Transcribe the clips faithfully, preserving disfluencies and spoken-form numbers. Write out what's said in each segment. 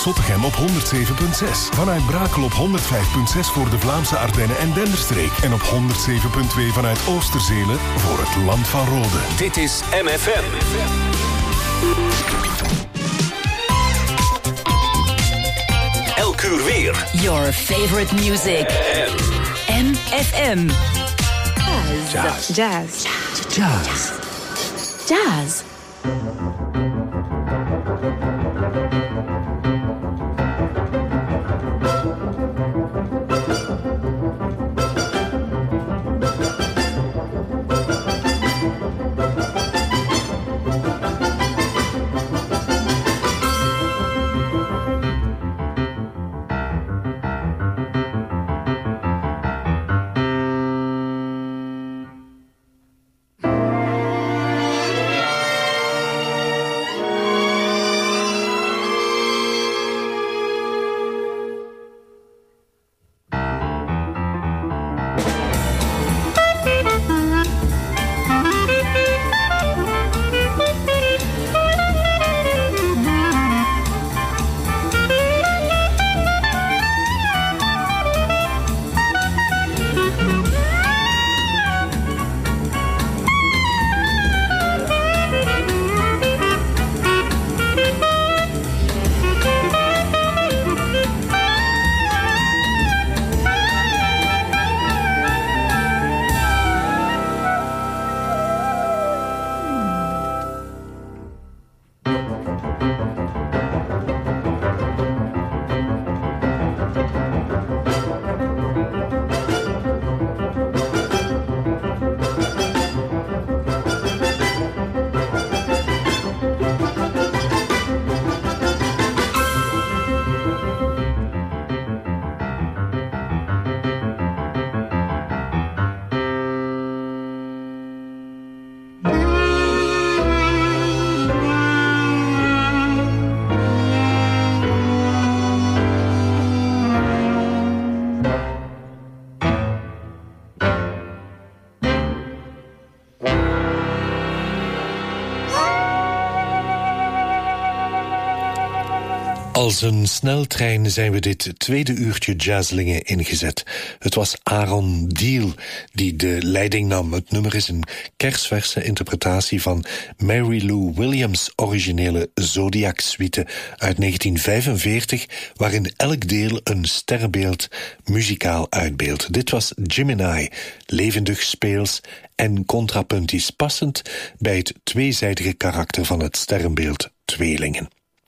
Zottegem op honderd zeven komma zes. Vanuit Brakel op honderd vijf komma zes voor de Vlaamse Ardennen en Denderstreek. En op honderd zeven komma twee vanuit Oosterzele voor het Land van Rode. Dit is M F M. Elk uur weer. Your favorite music. M F M. Jazz. Jazz. Jazz. Jazz. Als een sneltrein zijn we dit tweede uurtje jazzlingen ingezet. Het was Aaron Deal die de leiding nam. Het nummer is een kersverse interpretatie van Mary Lou Williams' originele Zodiac-suite uit negentien vijfenveertig, waarin elk deel een sterrenbeeld muzikaal uitbeeldt. Dit was Gemini, levendig, speels en contrapuntisch, passend bij het tweezijdige karakter van het sterrenbeeld tweelingen.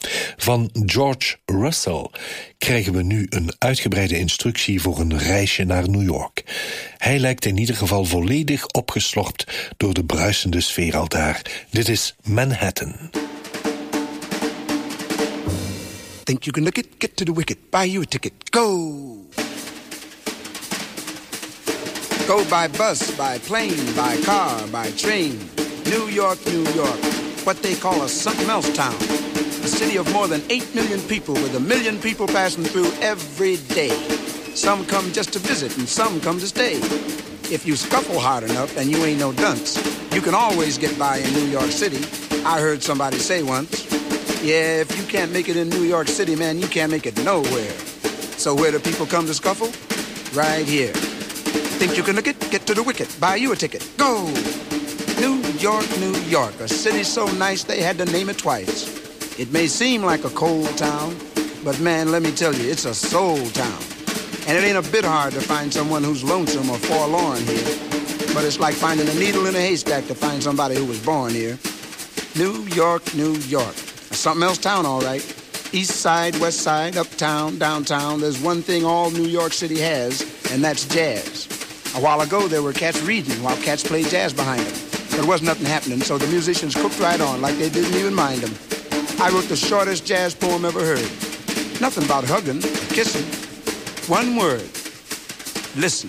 Van George Russell krijgen we nu een uitgebreide instructie voor een reisje naar New York. Hij lijkt in ieder geval volledig opgeslorpt door de bruisende sfeer al daar. Dit is Manhattan. Think you can look it? Get to the wicket. Buy you a ticket. Go! Go by bus, by plane, by car, by train. New York, New York. What they call a something else town. A city of more than eight million people with a million people passing through every day. Some come just to visit and some come to stay. If you scuffle hard enough and you ain't no dunce, you can always get by in New York City. I heard somebody say once, yeah, if you can't make it in New York City, man, you can't make it nowhere. So where do people come to scuffle? Right here. Think you can look it? Get to the wicket. Buy you a ticket. Go! New York, New York. A city so nice they had to name it twice. It may seem like a cold town, but man, let me tell you, it's a soul town. And it ain't a bit hard to find someone who's lonesome or forlorn here. But it's like finding a needle in a haystack to find somebody who was born here. New York, New York. Something else town, all right. East side, west side, uptown, downtown. There's one thing all New York City has, and that's jazz. A while ago, there were cats reading while cats played jazz behind them. There wasn't nothing happening, so the musicians cooked right on like they didn't even mind them. I wrote the shortest jazz poem ever heard. Nothing about hugging or kissing. One word. Listen.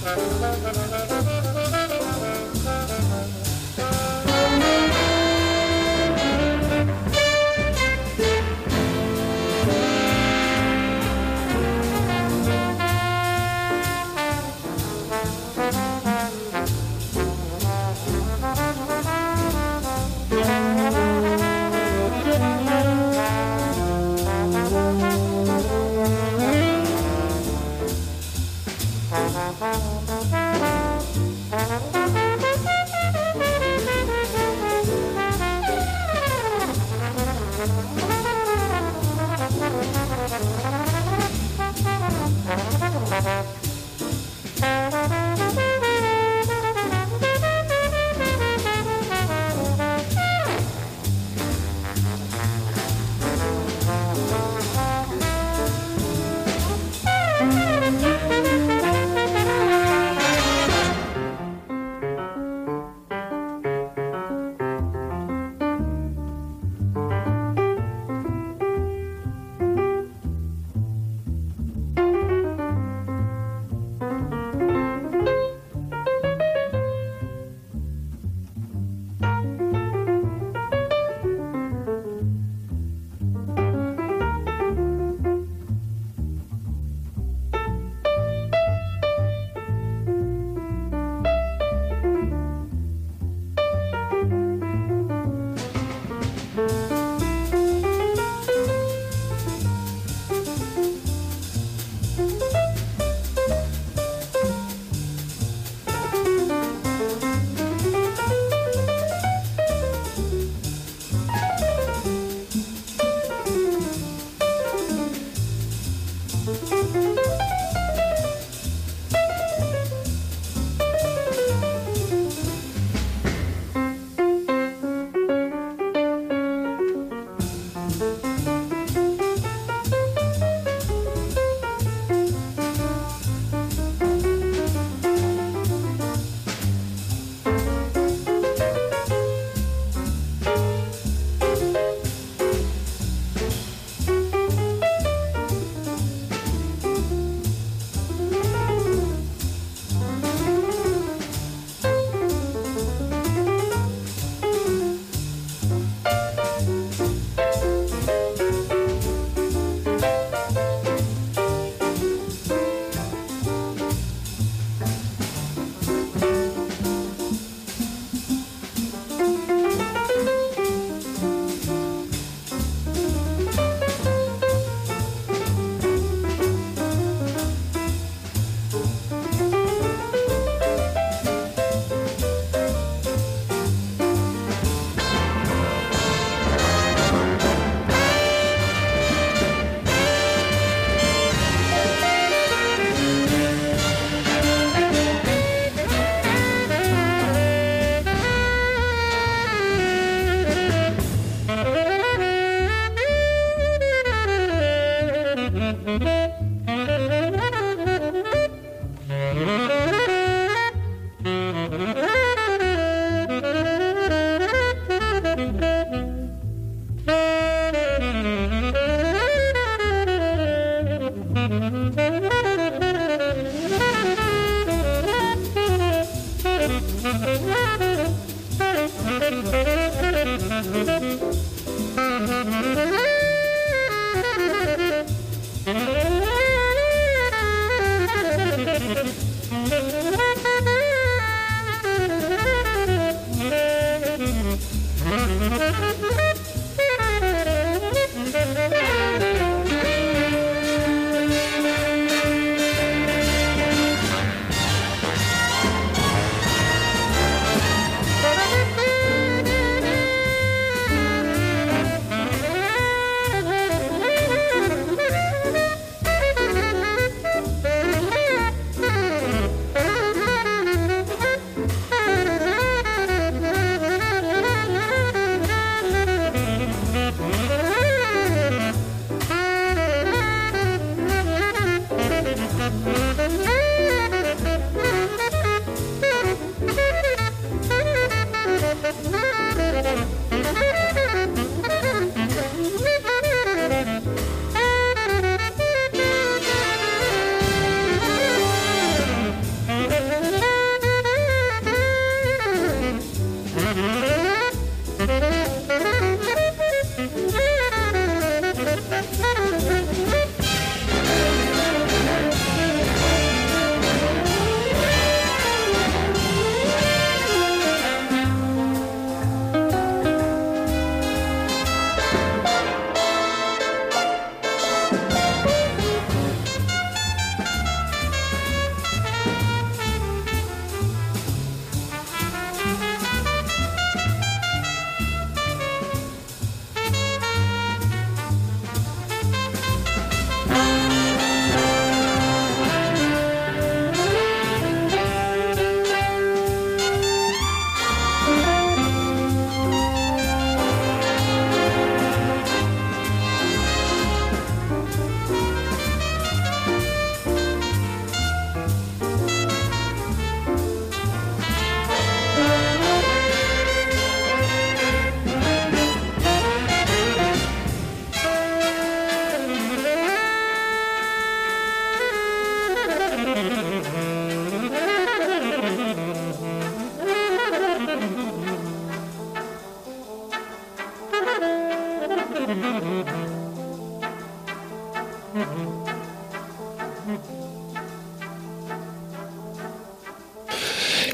Thank you.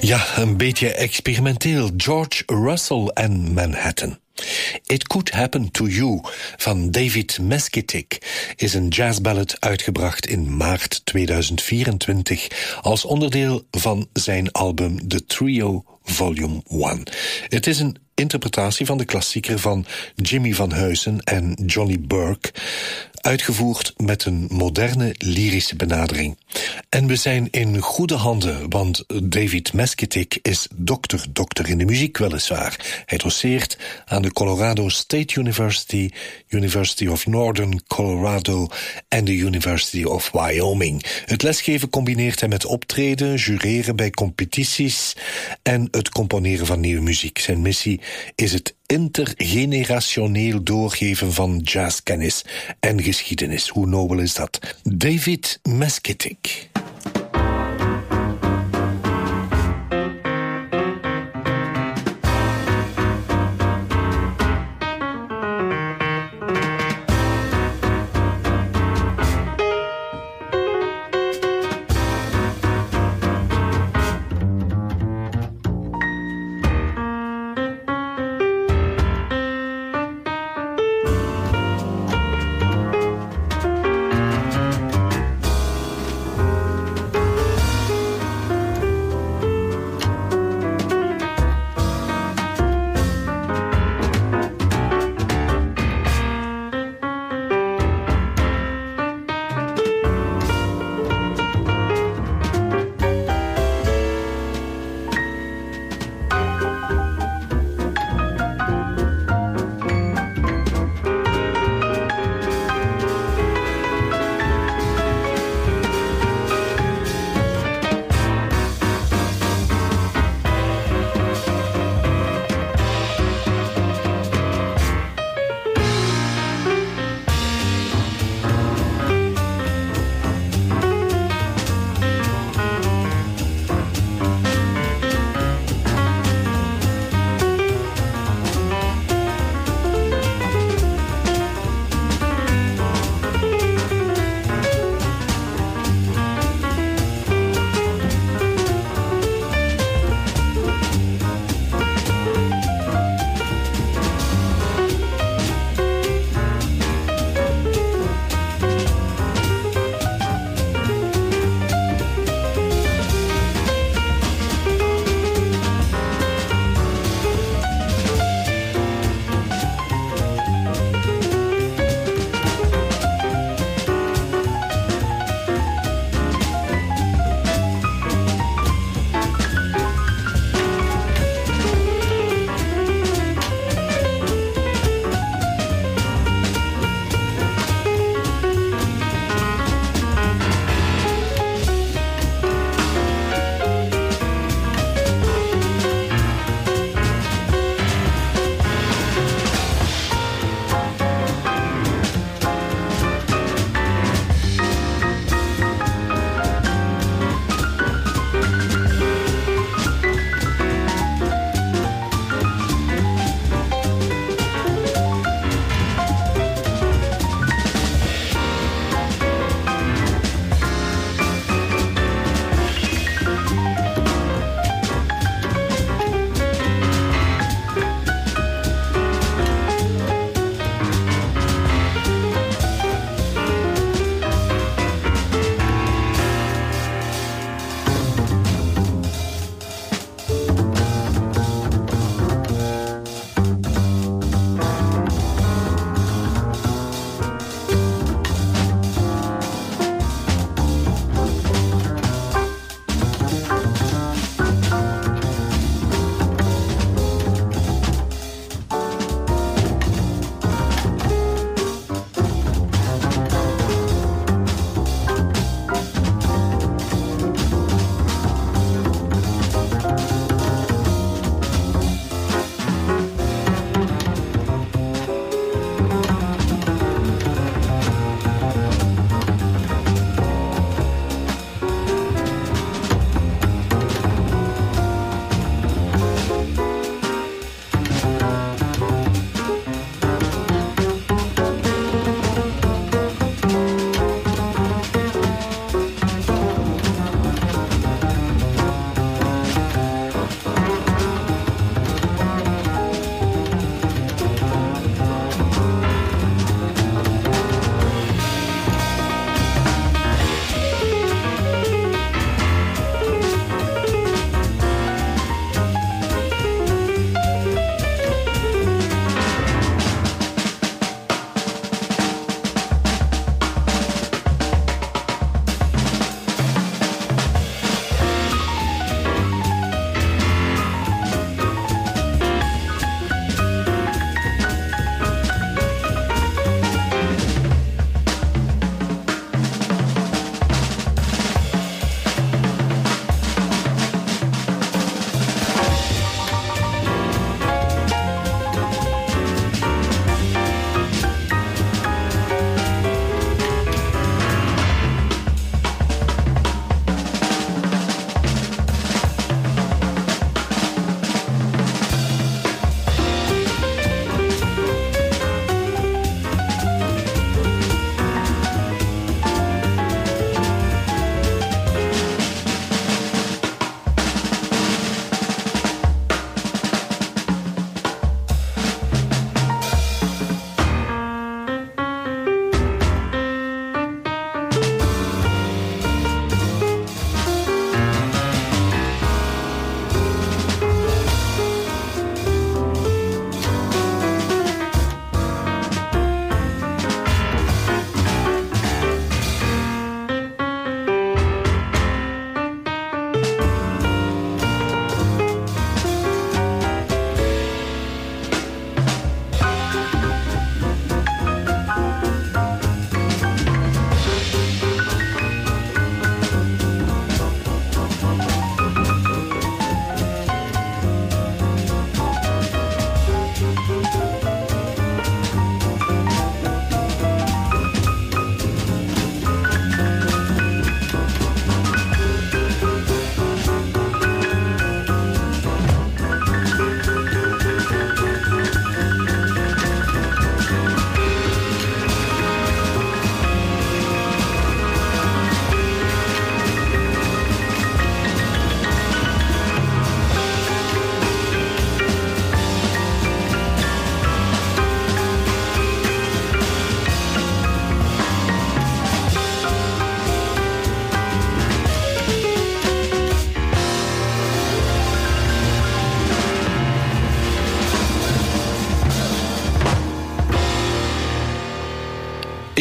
Ja, een beetje experimenteel. George Russell en Manhattan. It Could Happen to You van David Mesquitick is een jazzballad uitgebracht in maart tweeduizend vierentwintig als onderdeel van zijn album The Trio Volume one. Het is een interpretatie van de klassieker van Jimmy van Heusen en Johnny Burke, uitgevoerd met een moderne lyrische benadering. En we zijn in goede handen, want David Mesquitick is dokter-dokter in de muziek weliswaar. Hij doceert aan de Colorado State University, University of Northern Colorado en de University of Wyoming. Het lesgeven combineert hij met optreden, jureren bij competities en het componeren van nieuwe muziek. Zijn missie is het intergenerationeel doorgeven van jazzkennis en geschiedenis. Hoe nobel is dat? David Mesquitick.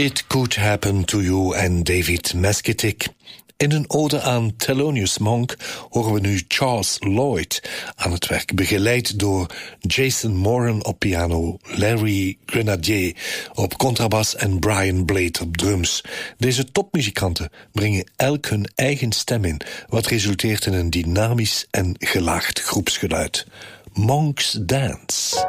It Could Happen to You en David Mesketic. In een ode aan Thelonious Monk horen we nu Charles Lloyd aan het werk, begeleid door Jason Moran op piano, Larry Grenadier op contrabas en Brian Blade op drums. Deze topmuzikanten brengen elk hun eigen stem in, wat resulteert in een dynamisch en gelaagd groepsgeluid. Monk's Dance.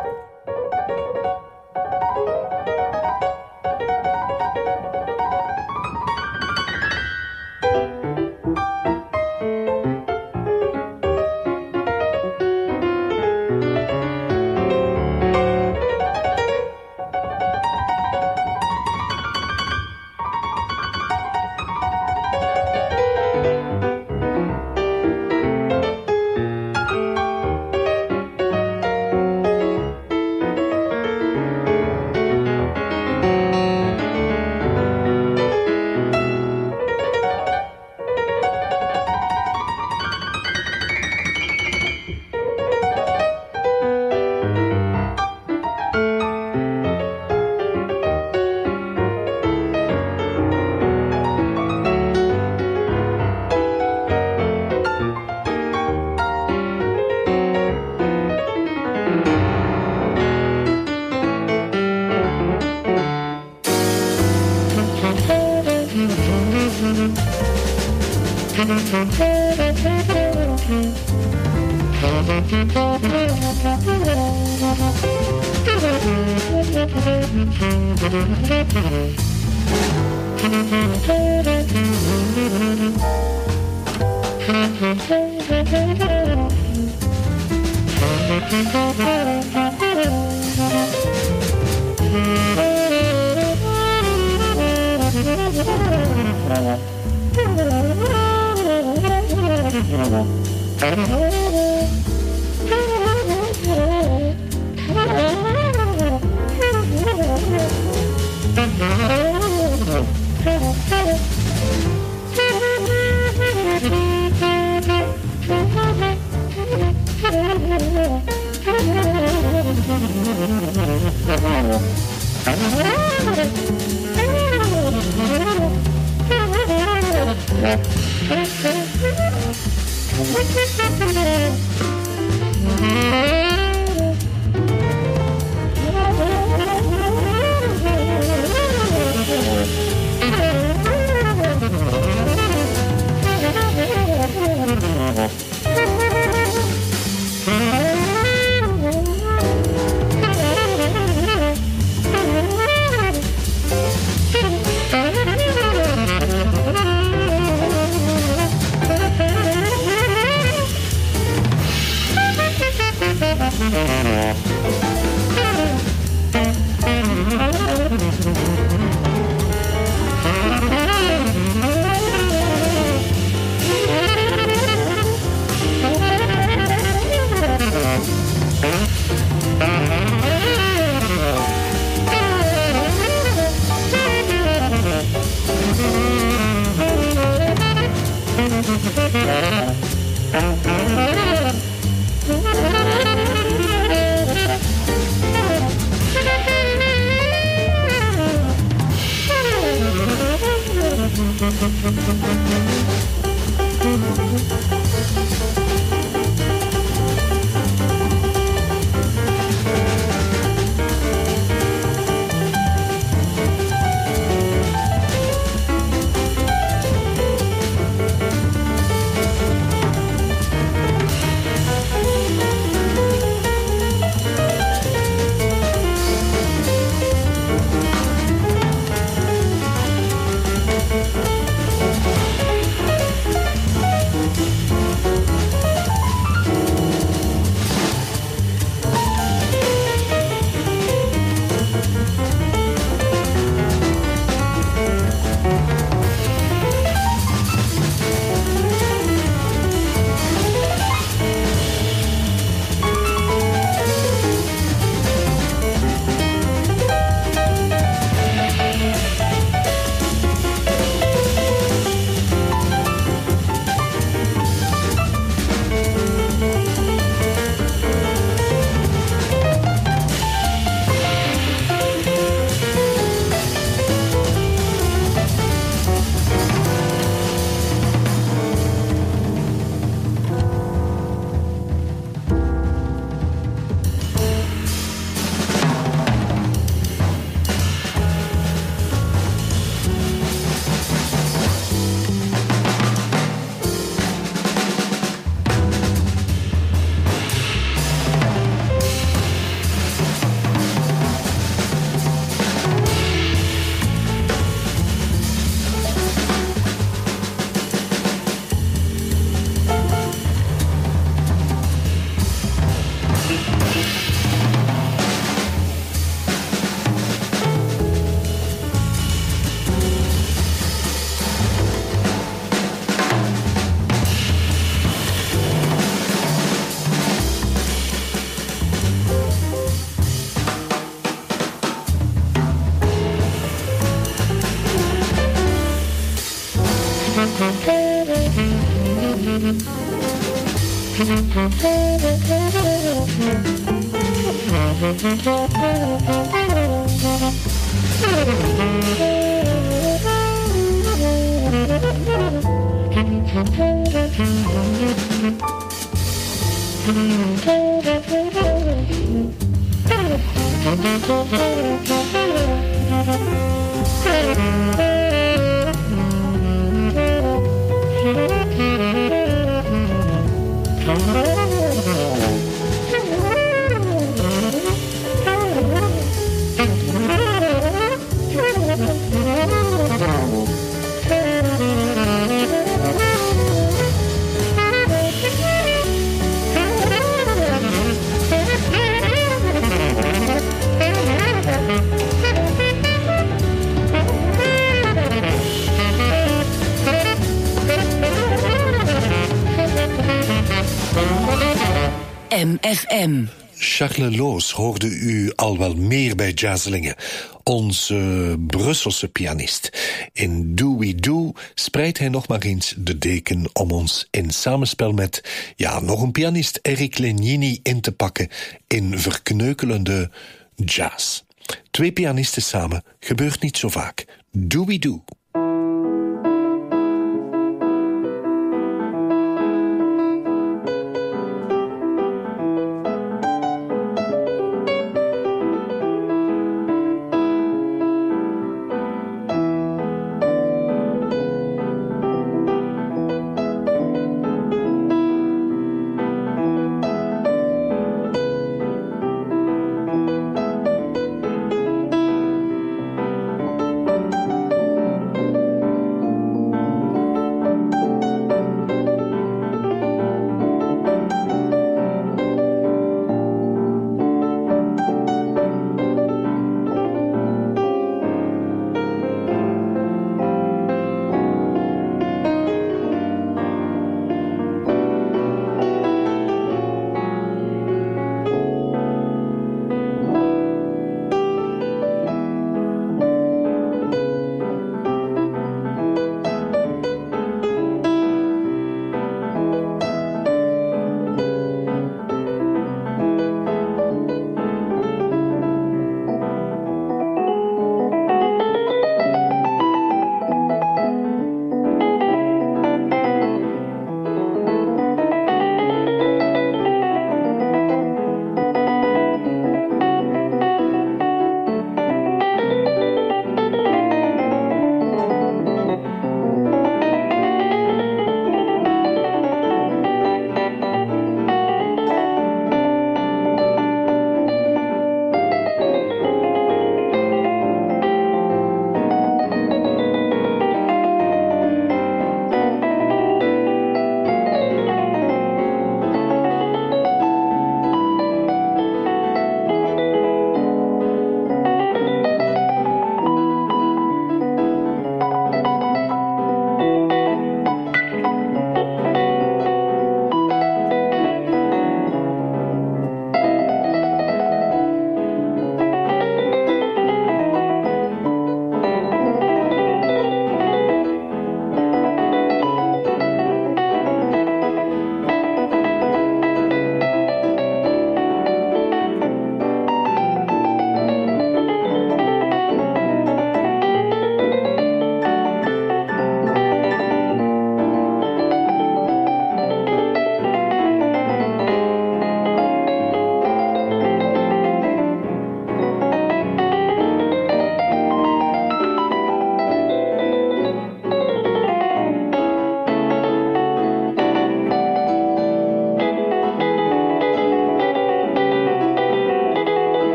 M F M. Charles Loos hoorde u al wel meer bij Jazzlingen, onze Brusselse pianist. In Do We Do spreidt hij nog maar eens de deken om ons in samenspel met, ja, nog een pianist, Eric Legnini, in te pakken in verkneukelende jazz. Twee pianisten samen gebeurt niet zo vaak. Do We Do.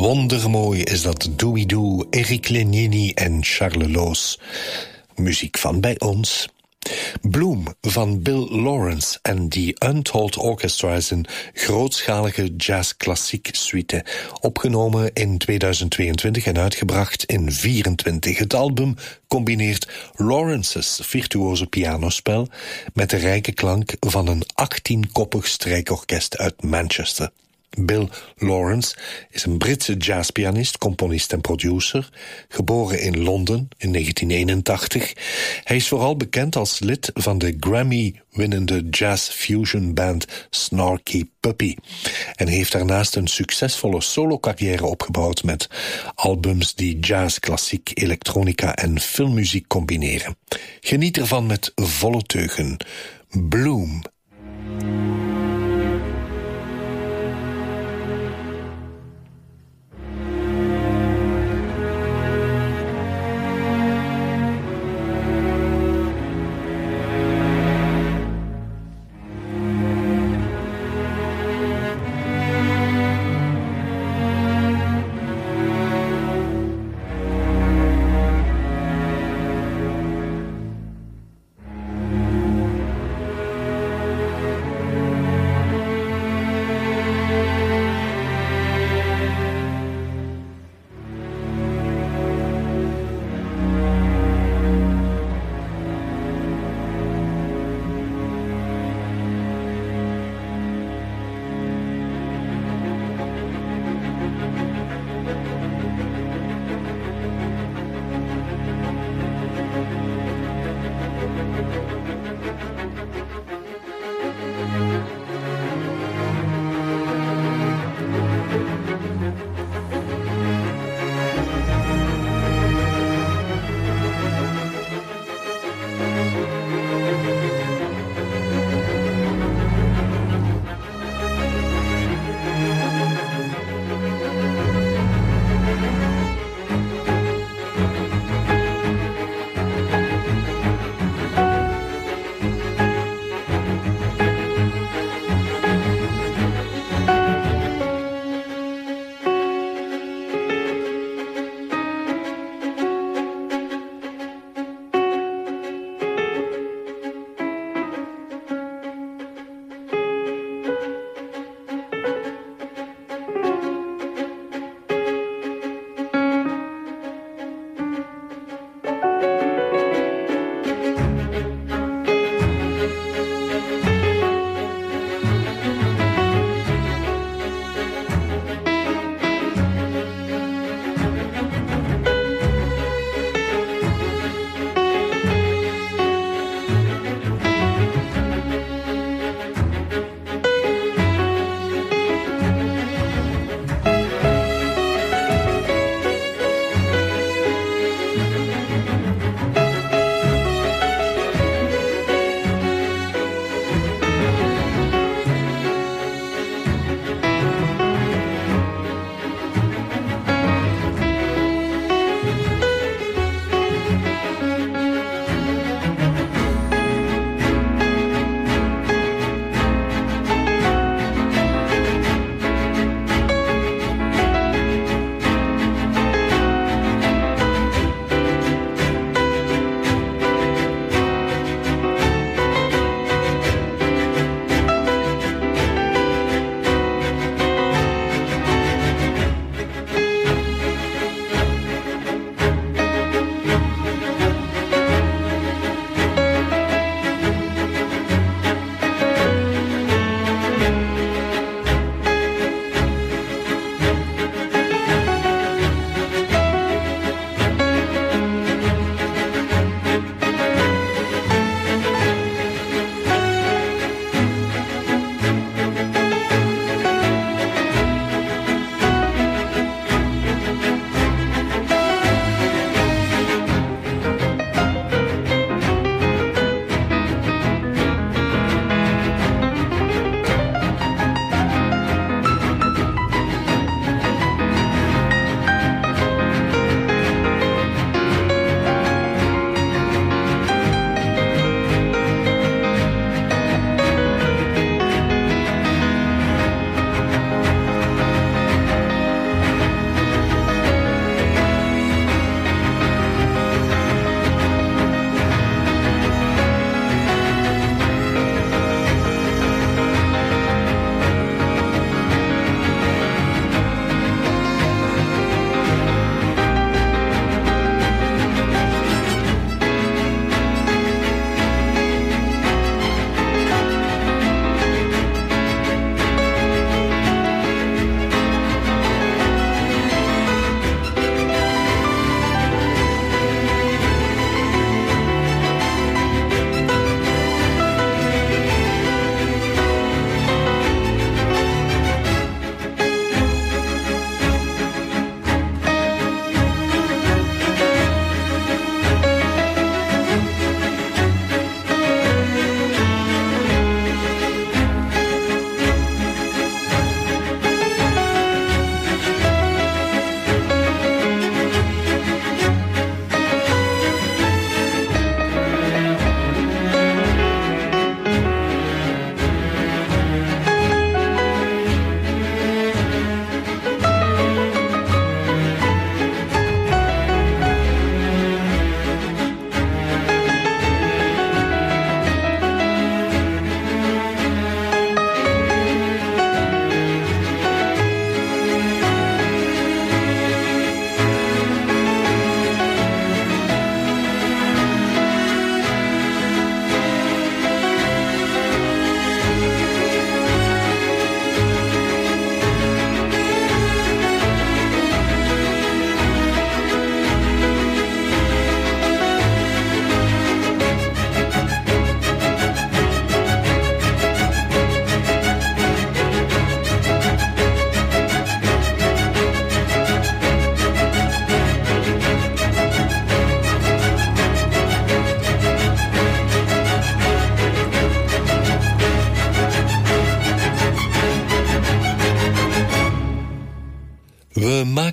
Wondermooi is dat Dewey Doo, Eric Legnini en Charles Loos. Muziek van bij ons. Bloom van Bill Lawrence en The Untold Orchestra is een grootschalige jazz-klassiek suite, opgenomen in tweeduizend tweeëntwintig en uitgebracht in vierentwintig. Het album combineert Lawrence's virtuoze pianospel met de rijke klank van een achttienkoppig strijkorkest uit Manchester. Bill Lawrence is een Britse jazzpianist, componist en producer, geboren in Londen in negentien eenentachtig. Hij is vooral bekend als lid van de Grammy-winnende jazz-fusion band Snarky Puppy en heeft daarnaast een succesvolle solo-carrière opgebouwd met albums die jazz, klassiek, elektronica en filmmuziek combineren. Geniet ervan met volle teugen. Bloom.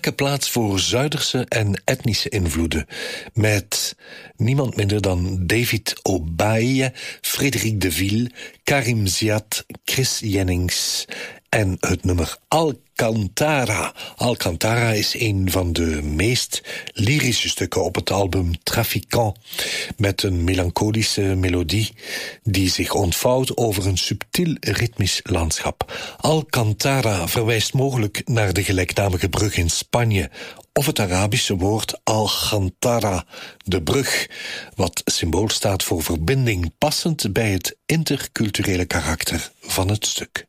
maken plaats voor Zuiderse en etnische invloeden. Met niemand minder dan David Obaye, Frédéric Deville, Karim Ziad, Chris Jennings en het nummer Alcantara. Alcantara is een van de meest lyrische stukken op het album Trafiquant, met een melancholische melodie die zich ontvouwt over een subtiel ritmisch landschap. Alcantara verwijst mogelijk naar de gelijknamige brug in Spanje, of het Arabische woord Alcantara, de brug, wat symbool staat voor verbinding, passend bij het interculturele karakter van het stuk.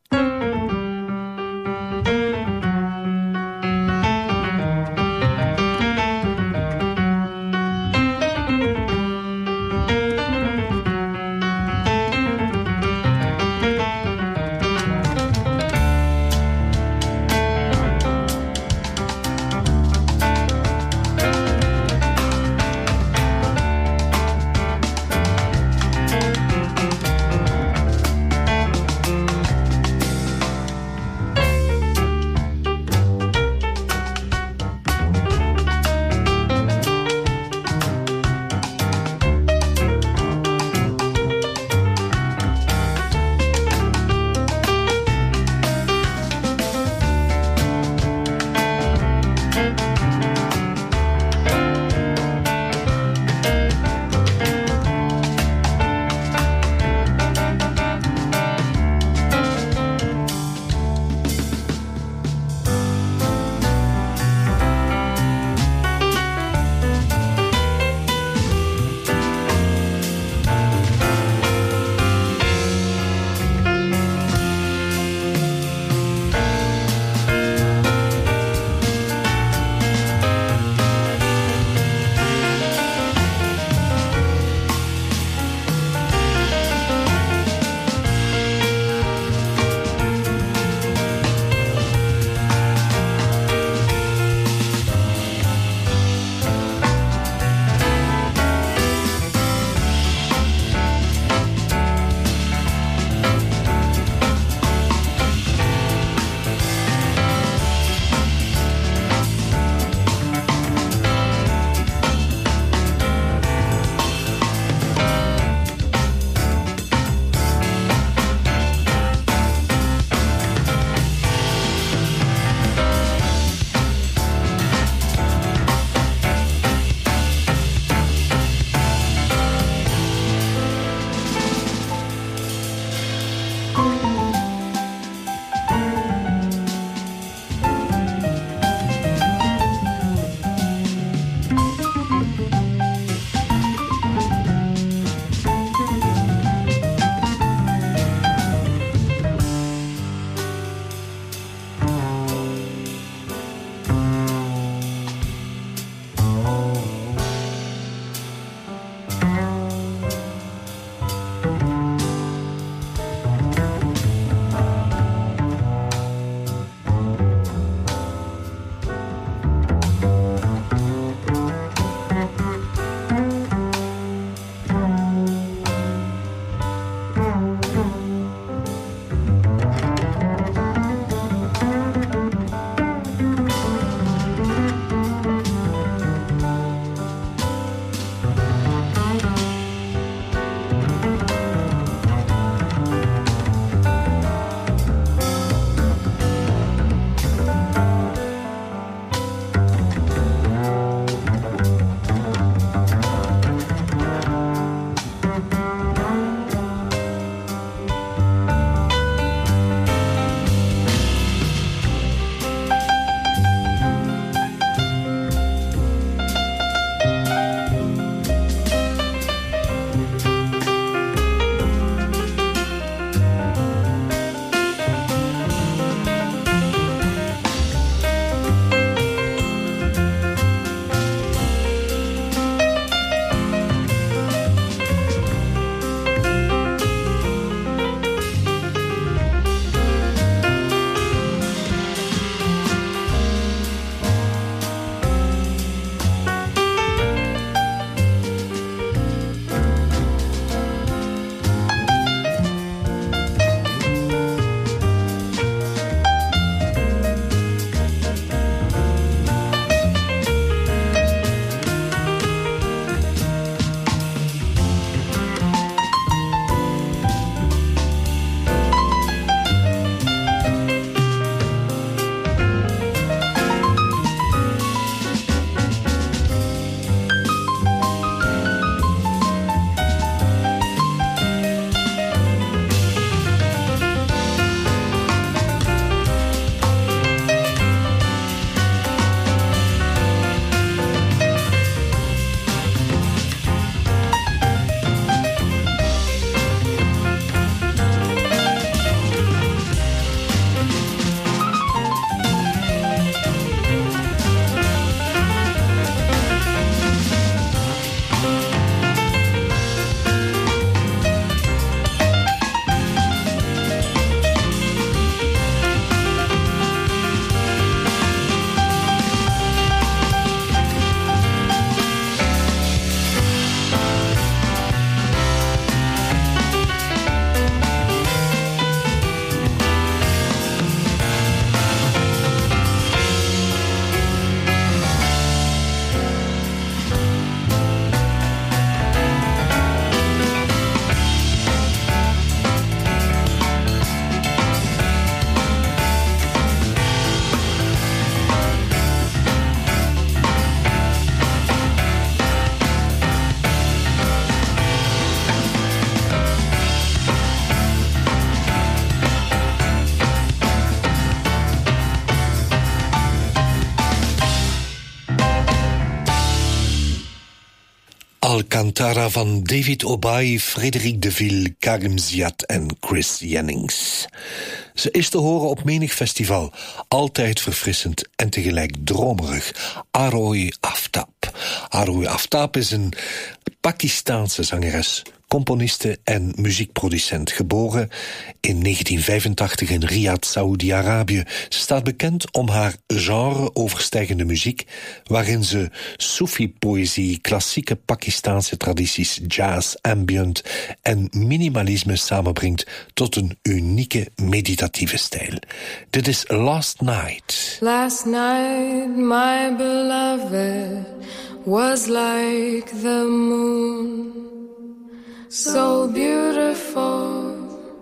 Alcantara van David Obey, Frédéric Deville, Karim Ziad en Chris Jennings. Ze is te horen op menig festival, altijd verfrissend en tegelijk dromerig. Aroy Aftab. Aroy Aftab is een Pakistaanse zangeres, componiste en muziekproducent, geboren in negentien vijfentachtig in Riyadh, Saoedi-Arabië. Ze staat bekend om haar genre-overstijgende muziek, waarin ze Soefi-poëzie, klassieke Pakistaanse tradities, jazz, ambient en minimalisme samenbrengt tot een unieke meditatieve stijl. Dit is Last Night. Last night, my beloved was like the moon, so beautiful.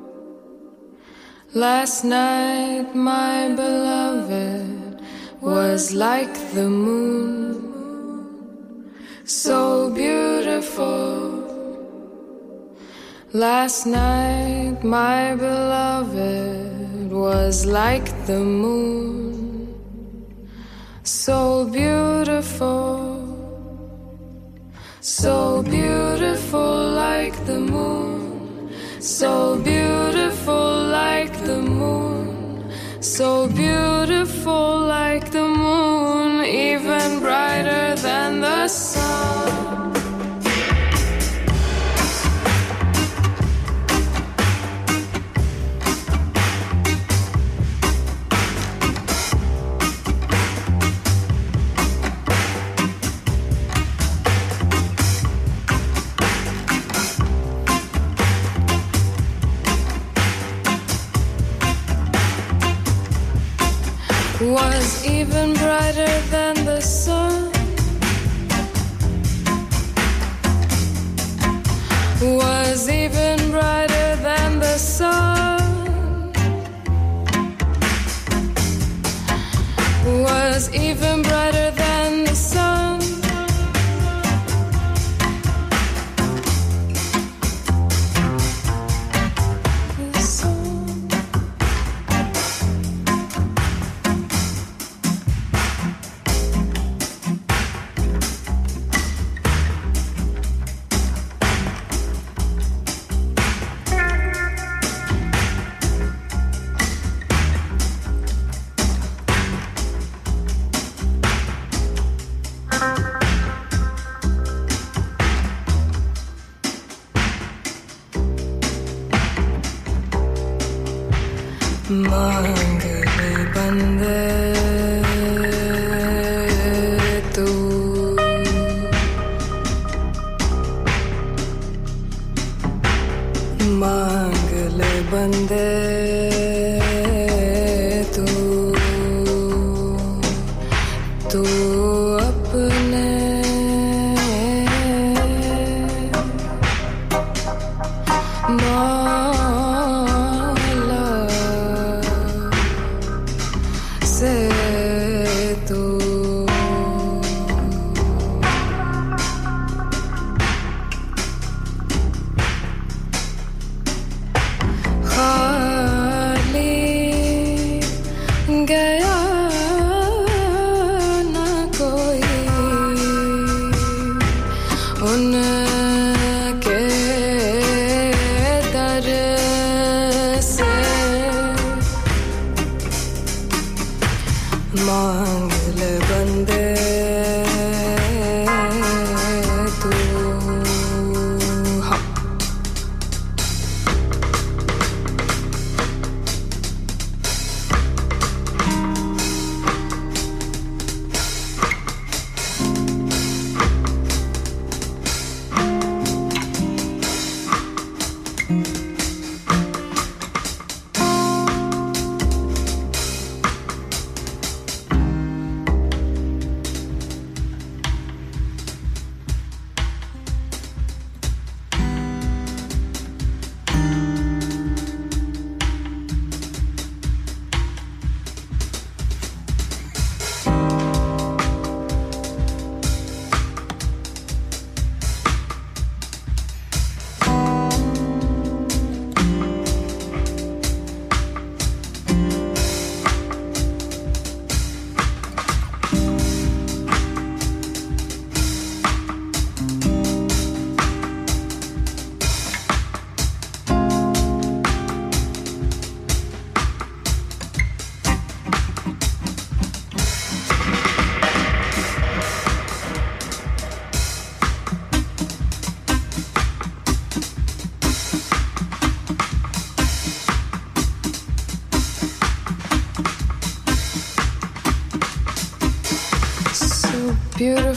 Last night, my beloved was like the moon, so beautiful. Last night, my beloved was like the moon, so beautiful. So beautiful like the moon, so beautiful like the moon, so beautiful like the moon, even brighter than the sun. Was even brighter than the sun, was even brighter than the sun, was even brighter than the sun.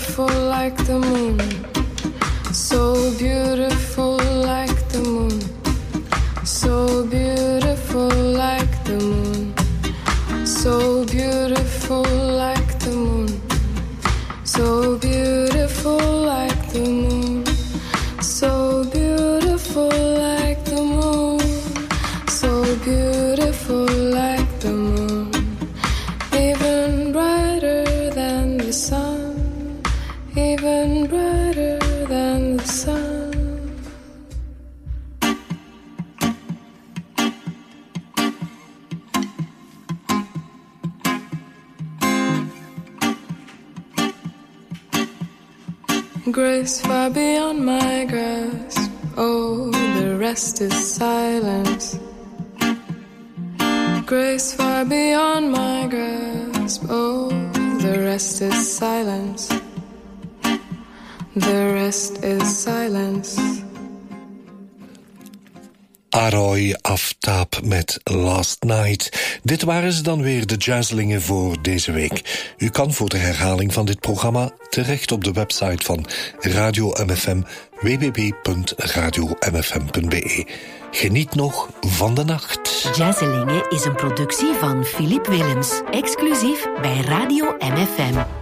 beautiful like the moon, so beautiful like the moon, so beautiful like the moon, so beautiful like the moon, so beautiful like the moon, so beautiful like the moon, so beautiful like the moon, even brighter than the sun, even brighter than the sun. Grace far beyond my grasp, oh, the rest is silence. Grace far beyond my grasp, oh, the rest is silence. The rest is silence. Aroy Aftab met Last Night. Dit waren ze dan weer, de jazzlingen voor deze week. U kan voor de herhaling van dit programma terecht op de website van Radio M F M, w w w punt radio m f m punt b e. Geniet nog van de nacht. Jazzlingen is een productie van Philippe Willems, exclusief bij Radio M F M.